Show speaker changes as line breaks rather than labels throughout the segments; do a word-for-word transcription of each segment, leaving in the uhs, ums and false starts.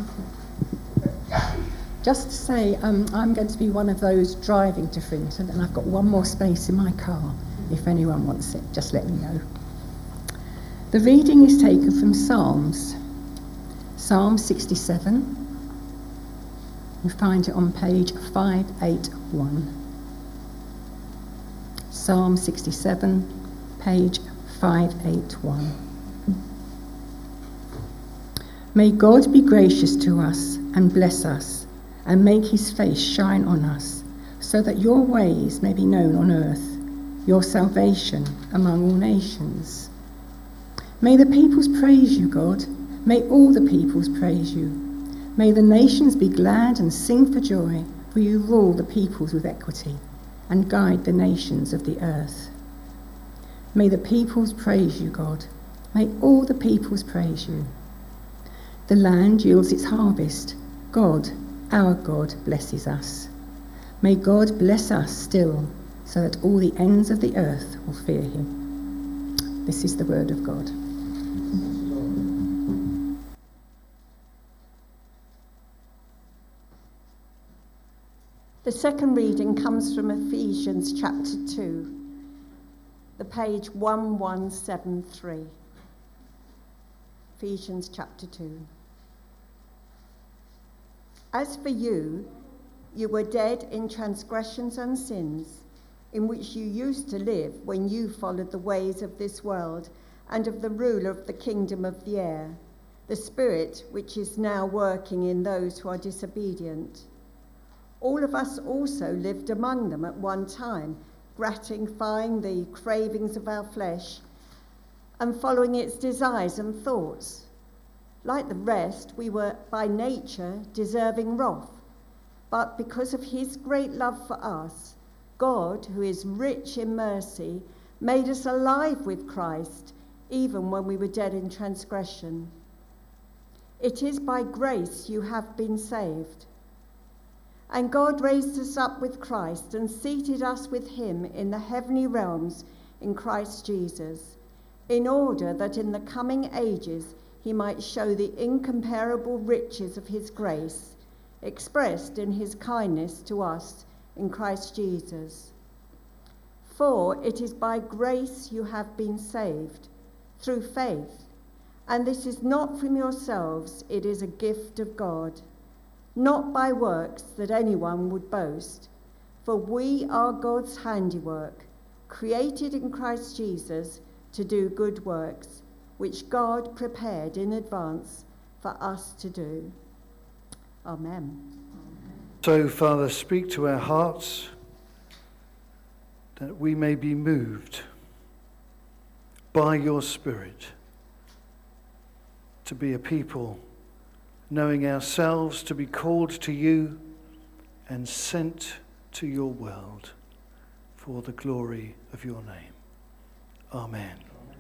Just to say, um, I'm going to be one of those driving to Frinton, and I've got one more space in my car. If anyone wants it, just let me know. The reading is taken from Psalms, Psalm sixty-seven. You find it on page five eighty-one. Psalm sixty-seven, page five eighty-one. May God be gracious to us and bless us, and make his face shine on us, so that your ways may be known on earth, your salvation among all nations. May the peoples praise you, God. May all the peoples praise you. May the nations be glad and sing for joy, for you rule the peoples with equity and guide the nations of the earth. May the peoples praise you, God. May all the peoples praise you. The land yields its harvest. God, our God, blesses us. May God bless us still, so that all the ends of the earth will fear him. This is the word of God.
The second reading comes from Ephesians chapter two, the page one one seven three. Ephesians chapter two. As for you, you were dead in transgressions and sins, in which you used to live when you followed the ways of this world and of the ruler of the kingdom of the air, the spirit which is now working in those who are disobedient. All of us also lived among them at one time, gratifying the cravings of our flesh and following its desires and thoughts. Like the rest, we were by nature deserving wrath, but because of his great love for us, God, who is rich in mercy, made us alive with Christ, even when we were dead in transgression. It is by grace you have been saved. And God raised us up with Christ and seated us with him in the heavenly realms in Christ Jesus, in order that in the coming ages he might show the incomparable riches of his grace, expressed in his kindness to us in Christ Jesus. For it is by grace you have been saved, through faith, and this is not from yourselves, it is a gift of God, not by works that anyone would boast. For we are God's handiwork, created in Christ Jesus to do good works, which God prepared in advance for us to do. Amen.
So, Father, speak to our hearts that we may be moved by your Spirit to be a people knowing ourselves to be called to you and sent to your world for the glory of your name. Amen.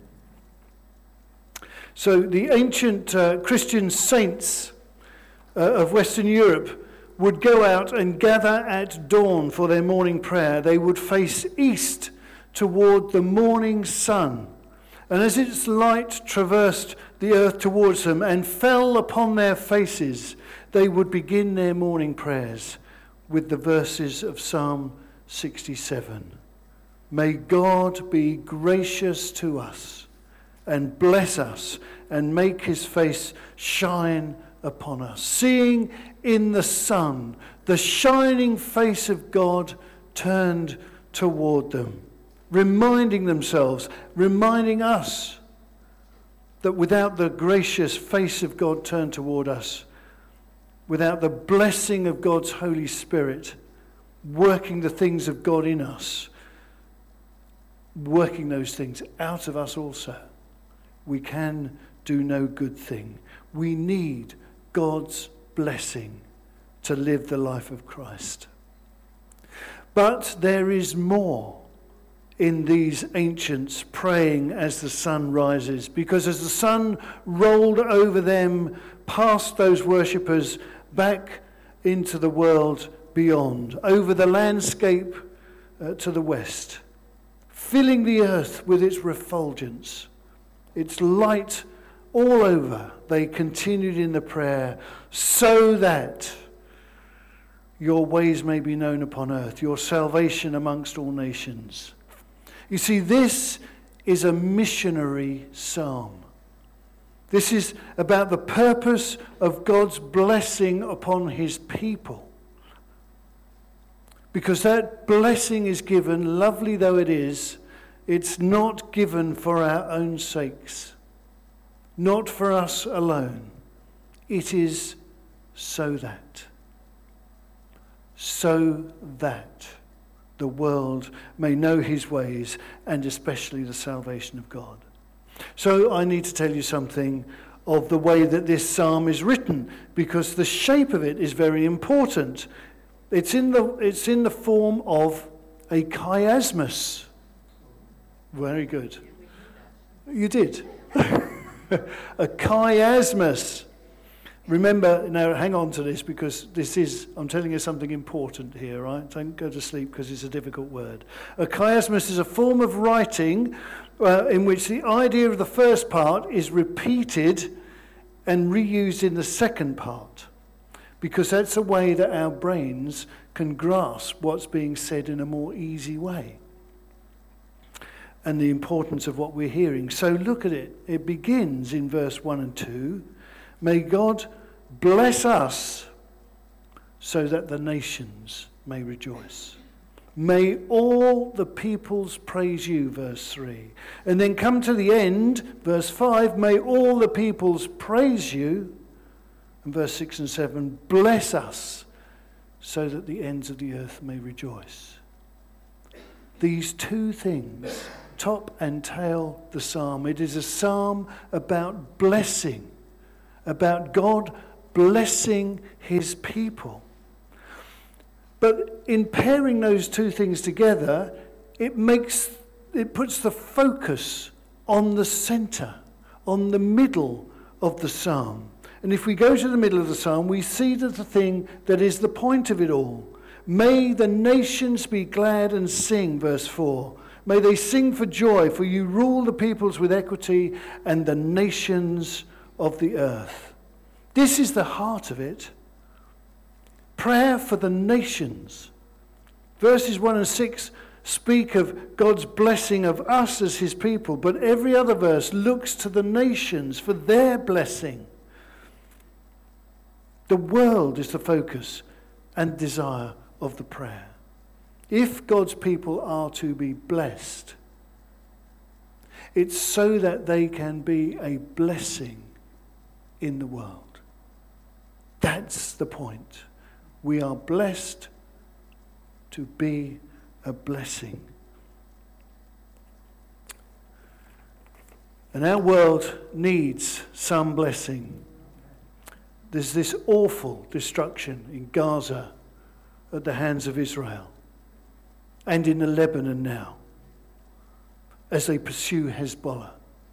So the ancient uh, Christian saints uh, of Western Europe would go out and gather at dawn for their morning prayer. They would face east toward the morning sun. And as its light traversed the earth towards them and fell upon their faces, they would begin their morning prayers with the verses of Psalm sixty-seven. May God be gracious to us and bless us and make his face shine upon us. Seeing in the sun the shining face of God turned toward them, reminding themselves, reminding us that without the gracious face of God turned toward us, without the blessing of God's Holy Spirit working the things of God in us, working those things out of us also, we can do no good thing. We need God's blessing to live the life of Christ. But there is more in these ancients praying as the sun rises, because as the sun rolled over them past those worshippers back into the world beyond, over the landscape uh, to the west, filling the earth with its refulgence, its light all over, they continued in the prayer, so that your ways may be known upon earth, your salvation amongst all nations. You see, this is a missionary psalm. This is about the purpose of God's blessing upon his people. Because that blessing is given, lovely though it is, it's not given for our own sakes, not for us alone. It is so that, so that the world may know his ways, and especially the salvation of God. So I need to tell you something of the way that this psalm is written, because the shape of it is very important. It's in the, it's in the form of a chiasmus. Very good. You did. A chiasmus. Remember, now hang on to this, because this is, I'm telling you something important here, right? Don't go to sleep because it's a difficult word. A chiasmus is a form of writing uh, in which the idea of the first part is repeated and reused in the second part, because that's a way that our brains can grasp what's being said in a more easy way and the importance of what we're hearing. So look at it. It begins in verse one and two. May God bless us so that the nations may rejoice. May all the peoples praise you, verse three. And then come to the end, verse five, may all the peoples praise you. And verse six and seven, bless us so that the ends of the earth may rejoice. These two things top and tail the psalm. It is a psalm about blessing, about God blessing his people. But in pairing those two things together, it makes, it puts the focus on the center, on the middle of the psalm. And if we go to the middle of the psalm, we see that the thing that is the point of it all. May the nations be glad and sing, verse four. May they sing for joy, for you rule the peoples with equity and the nations of the earth. This is the heart of it. Prayer for the nations. Verses one and six speak of God's blessing of us as his people, but every other verse looks to the nations for their blessing. The world is the focus and desire of the prayer. If God's people are to be blessed, it's so that they can be a blessing in the world. That's the point. We are blessed to be a blessing. And our world needs some blessing. There's this awful destruction in Gaza at the hands of Israel and in the Lebanon now as they pursue Hezbollah.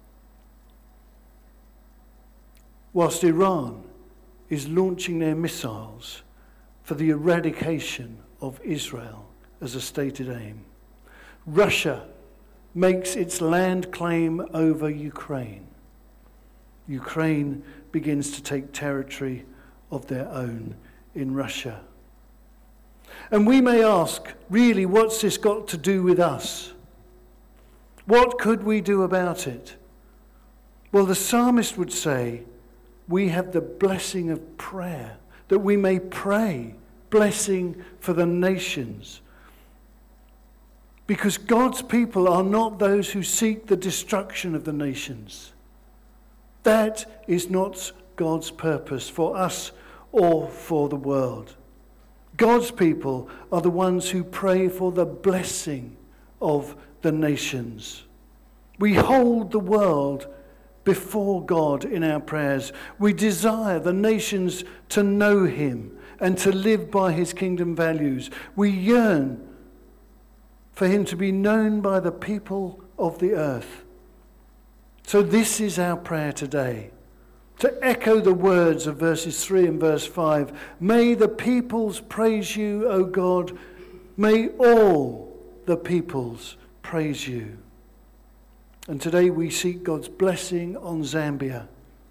Whilst Iran is launching their missiles for the eradication of Israel as a stated aim. Russia makes its land claim over Ukraine. Ukraine begins to take territory of their own in Russia. And we may ask, really, what's this got to do with us? What could we do about it? Well, the psalmist would say, we have the blessing of prayer, that we may pray, blessing for the nations. Because God's people are not those who seek the destruction of the nations. That is not God's purpose for us or for the world. God's people are the ones who pray for the blessing of the nations. We hold the world before God in our prayers. We desire the nations to know him and to live by his kingdom values. We yearn for him to be known by the people of the earth. So this is our prayer today, to echo the words of verses three and verse five. May the peoples praise you, O God. May all the peoples praise you. And today we seek God's blessing on Zambia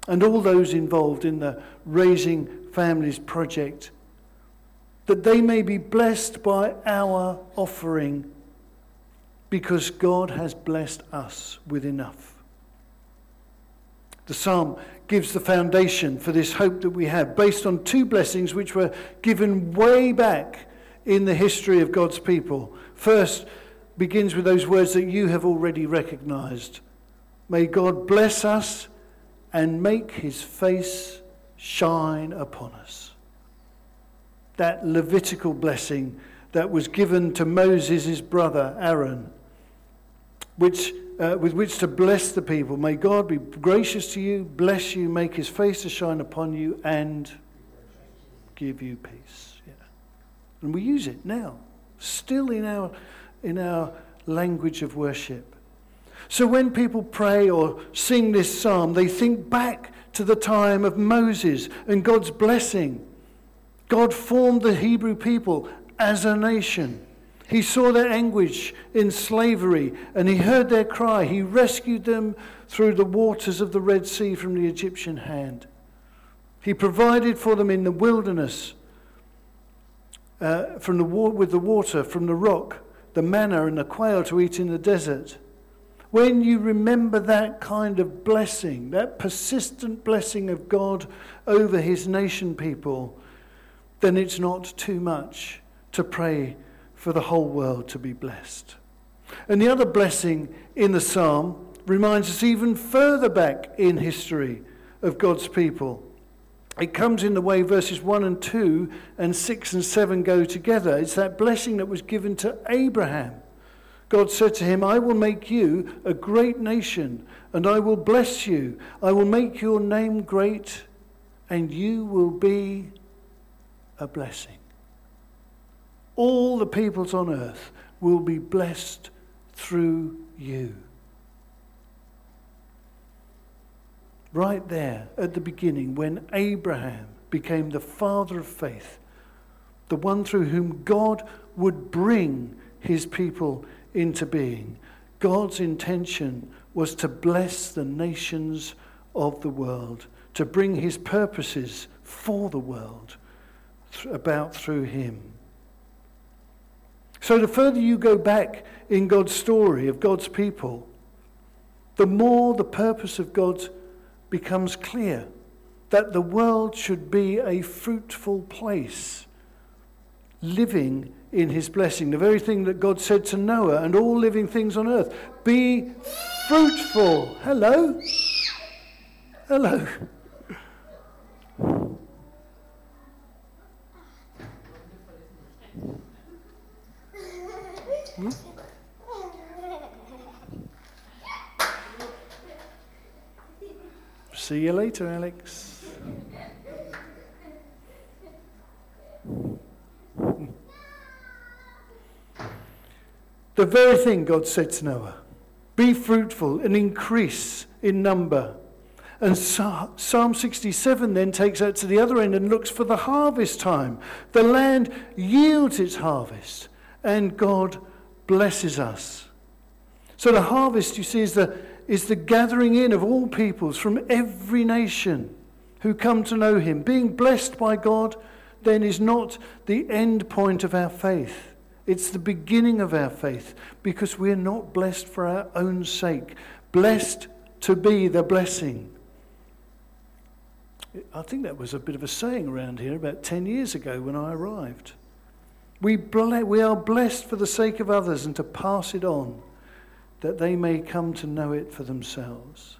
and all those involved in the Raising Families project, that they may be blessed by our offering, because God has blessed us with enough. The psalm gives the foundation for this hope that we have, based on two blessings which were given way back in the history of God's people. First begins with those words that you have already recognized. May God bless us and make his face shine upon us. That Levitical blessing that was given to Moses, his brother Aaron, which uh, with which to bless the people. May God be gracious to you, bless you, make his face to shine upon you, and give you peace. Yeah. And we use it now, still in our in our language of worship. So when people pray or sing this psalm, they think back to the time of Moses and God's blessing. God formed the Hebrew people as a nation. He saw their anguish in slavery, and he heard their cry. He rescued them through the waters of the Red Sea from the Egyptian hand. He provided for them in the wilderness uh, from the wa- with the water from the rock, the manna and the quail to eat in the desert. When you remember that kind of blessing, that persistent blessing of God over his nation people, then it's not too much to pray for the whole world to be blessed. And the other blessing in the psalm reminds us even further back in history of God's people. It comes in the way verses one and two and six and seven go together. It's that blessing that was given to Abraham. God said to him, I will make you a great nation, and I will bless you. I will make your name great, and you will be a blessing. All the peoples on earth will be blessed through you. Right there at the beginning, when Abraham became the father of faith, the one through whom God would bring his people into being, God's intention was to bless the nations of the world, to bring his purposes for the world th- about through him. So the further you go back in God's story of God's people, the more the purpose of God becomes clear, that the world should be a fruitful place, living in his blessing. The very thing that God said to Noah and all living things on earth, be fruitful. Hello? Hello. Hmm? See you later, Alex. The very thing God said to Noah, be fruitful and increase in number. And Psalm sixty-seven then takes that to the other end and looks for the harvest time. The land yields its harvest, and God blesses us. So the harvest, you see, is the, is the gathering in of all peoples from every nation who come to know him. Being blessed by God then is not the end point of our faith. It's the beginning of our faith, because we're not blessed for our own sake. Blessed to be the blessing. I think that was a bit of a saying around here about ten years ago when I arrived. We, ble- we are blessed for the sake of others and to pass it on, that they may come to know it for themselves.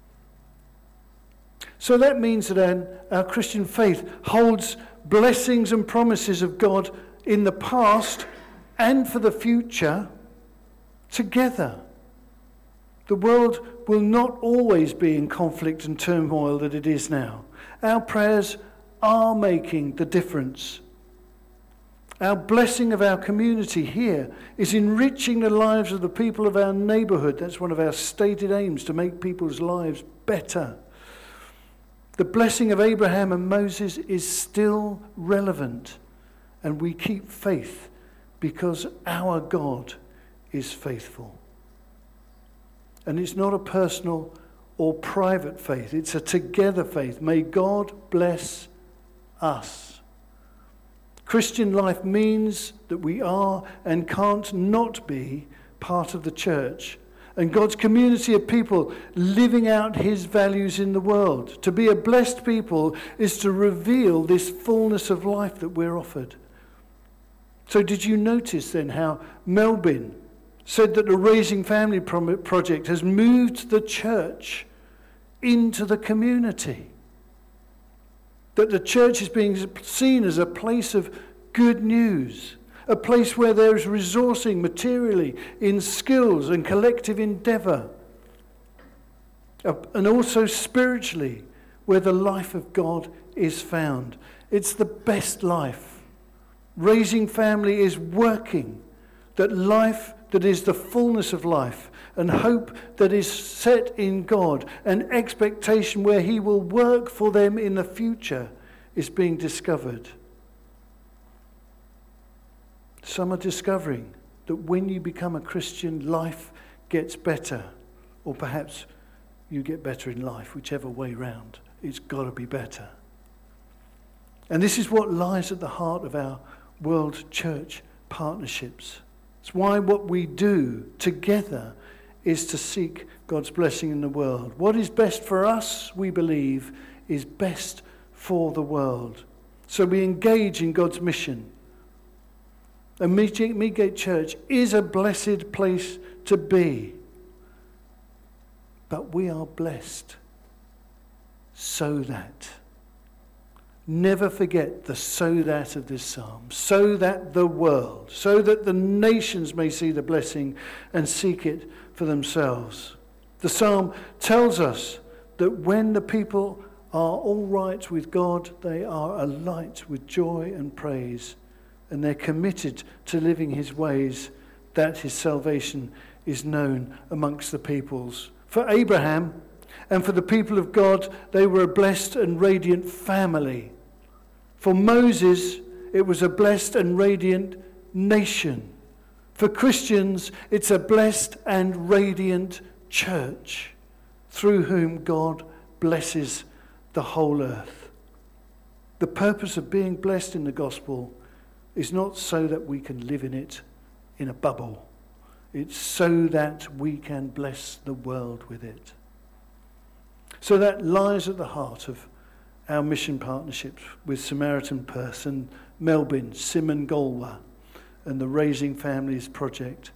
So that means that our, our Christian faith holds blessings and promises of God in the past and for the future together. The world will not always be in conflict and turmoil that it is now. Our prayers are making the difference. Our blessing of our community here is enriching the lives of the people of our neighbourhood. That's one of our stated aims, to make people's lives better. The blessing of Abraham and Moses is still relevant, and we keep faith because our God is faithful. And it's not a personal or private faith. It's a together faith. May God bless us. Christian life means that we are and can't not be part of the church and God's community of people living out his values in the world. To be a blessed people is to reveal this fullness of life that we're offered. So did you notice then how Melvin said that the Raising Family Project has moved the church into the community? That the church is being seen as a place of good news, a place where there is resourcing materially in skills and collective endeavour, and also spiritually, where the life of God is found. It's the best life. Raising Family is working that life that is the fullness of life, and hope that is set in God, and expectation where he will work for them in the future is being discovered. Some are discovering that when you become a Christian, life gets better, or perhaps you get better in life, whichever way round. It's got to be better. And this is what lies at the heart of our World Church partnerships. It's why what we do together is to seek God's blessing in the world. What is best for us, we believe, is best for the world. So we engage in God's mission. And Meadgate Church is a blessed place to be. But we are blessed so that. Never forget the so that of this psalm. So that the world, so that the nations may see the blessing and seek it for themselves. The psalm tells us that when the people are all right with God, they are alight with joy and praise, and they're committed to living his ways, that his salvation is known amongst the peoples. For Abraham and for the people of God, they were a blessed and radiant family. For Moses, it was a blessed and radiant nation. For Christians, it's a blessed and radiant church through whom God blesses the whole earth. The purpose of being blessed in the gospel is not so that we can live in it in a bubble. It's so that we can bless the world with it. So that lies at the heart of our mission partnerships with Samaritan Purse and Melbourne, Simon Galwa, and the Raising Families Project.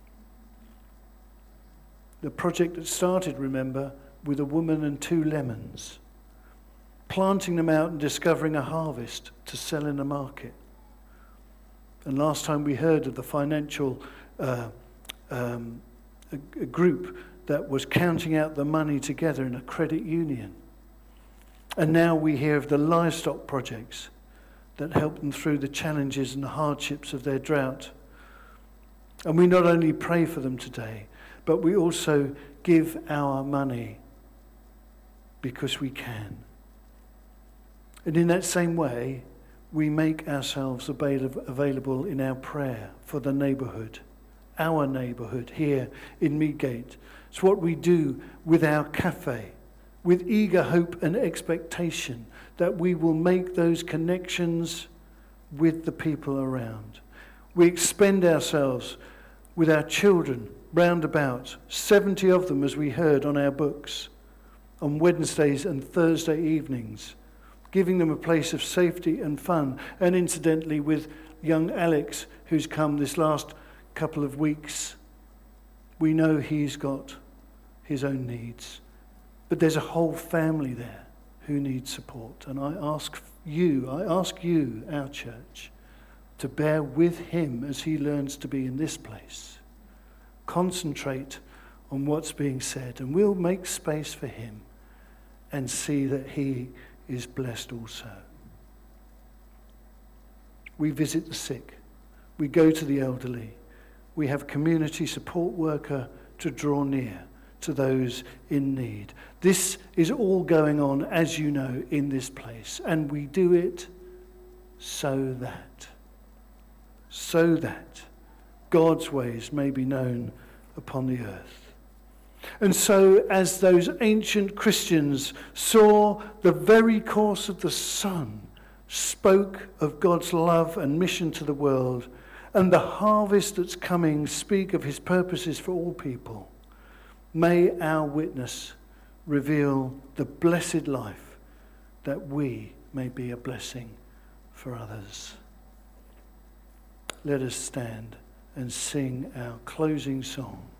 The project that started, remember, with a woman and two lemons, planting them out and discovering a harvest to sell in the market. And last time we heard of the financial uh, um, a, a group that was counting out the money together in a credit union. And now we hear of the livestock projects that help them through the challenges and the hardships of their drought. And we not only pray for them today, but we also give our money because we can. And in that same way, we make ourselves available in our prayer for the neighbourhood, our neighbourhood here in Meadgate. It's what we do with our cafe, with eager hope and expectation that we will make those connections with the people around. We expend ourselves with our children round about, seventy of them as we heard on our books, on Wednesdays and Thursday evenings, giving them a place of safety and fun. And incidentally with young Alex, who's come this last couple of weeks, we know he's got his own needs. But there's a whole family there who needs support. And I ask you, I ask you, our church, to bear with him as he learns to be in this place. Concentrate on what's being said, and we'll make space for him and see that he is blessed also. We visit the sick. We go to the elderly. We have community support worker to draw near to those in need. This is all going on, as you know, in this place. And we do it so that, so that God's ways may be known upon the earth. And so, as those ancient Christians saw the very course of the sun, spoke of God's love and mission to the world, and the harvest that's coming speak of his purposes for all people, may our witness reveal the blessed life that we may be a blessing for others. Let us stand and sing our closing song.